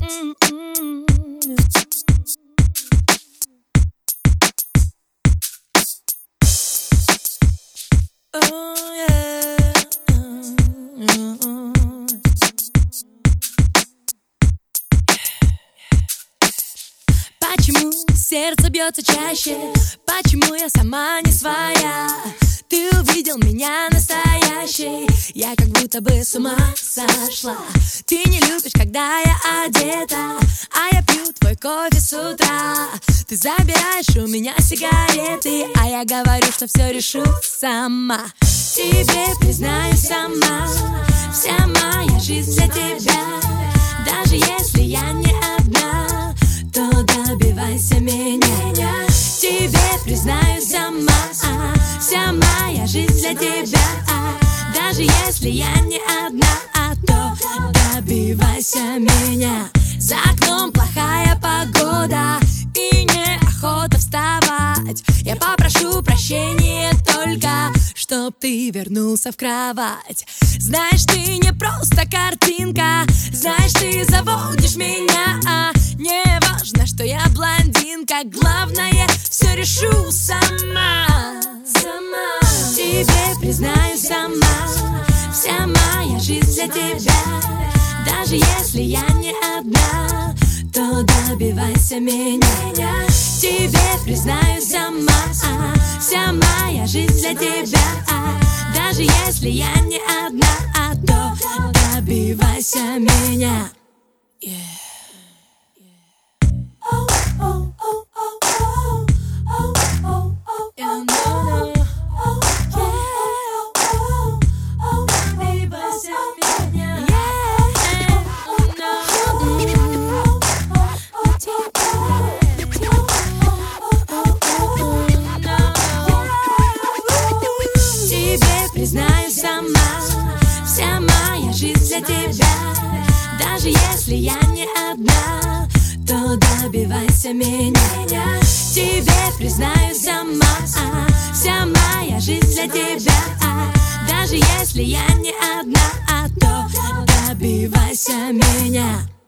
Почему сердце бьется чаще? Почему я сама не своя? Ты увидел меня настоящей, я как будто бы с ума сошла. Ты не любишь, когда я одета, а я пью твой кофе с утра. Ты забираешь у меня сигареты, а я говорю, что все решу сама. Тебе признаюсь сама, вся моя жизнь для тебя. Даже если я не одна, то добивайся меня. Тебе признаюсь сама, вся моя жизнь для тебя. Даже если я не одна, то добивайся меня. За окном плохая погода и неохота вставать. Я попрошу прощения только, чтоб ты вернулся в кровать. Знаешь, ты не просто картинка, знаешь, ты заводишь меня. Не важно, что я блондинка, главное, все решу сама. Тебе признаюсь сама, вся моя жизнь для тебя. Даже если я не одна, то добивайся меня. Тебе признаюсь сама, вся моя жизнь для тебя. Даже если я не одна, то добивайся меня. Признаюсь сама, вся моя жизнь для тебя. Даже если я не одна, то добивайся меня. Тебе признаюсь сама, вся моя жизнь для тебя. Даже если я не одна, то добивайся меня.